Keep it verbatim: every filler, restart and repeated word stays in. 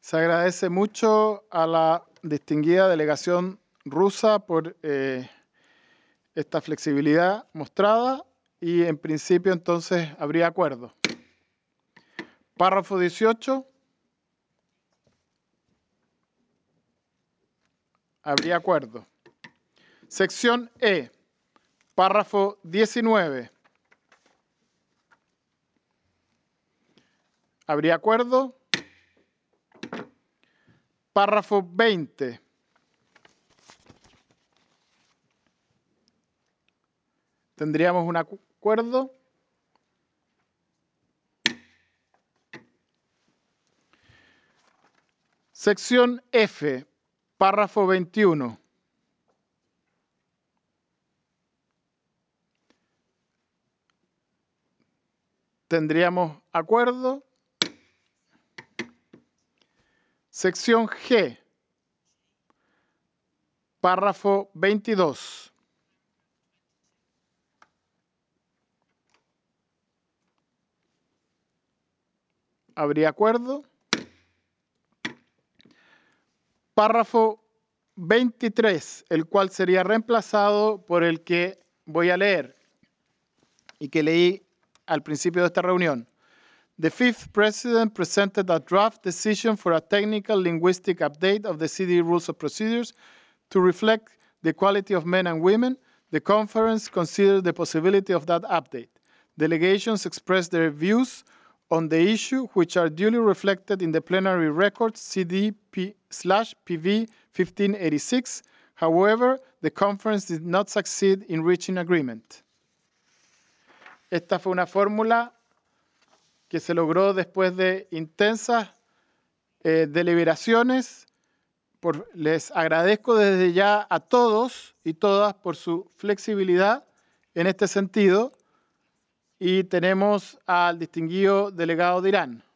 Se agradece mucho a la distinguida delegación rusa por eh, esta flexibilidad mostrada y en principio entonces habría acuerdo. Párrafo dieciocho. Habría acuerdo. Sección E. Párrafo diecinueve. ¿Habría acuerdo? Párrafo veinte. ¿Tendríamos un acuerdo? Sección F. Párrafo veintiuno. ¿Tendríamos acuerdo? Sección G. Párrafo veintidós. ¿Habría acuerdo? Párrafo veintitrés, el cual sería reemplazado por el que voy a leer y que leí al principio de esta reunión. The fifth president presented a draft decision for a technical linguistic update of the C D E rules of procedures to reflect the equality of men and women. The conference considered the possibility of that update. Delegations expressed their views on the issue, which are duly reflected in the plenary records C D slash P V fifteen eighty-six. However, the conference did not succeed in reaching agreement. Esta fue una fórmula que se logró después de intensas eh, deliberaciones. Por, les agradezco desde ya a todos y todas por su flexibilidad en este sentido. Y tenemos al distinguido delegado de Irán.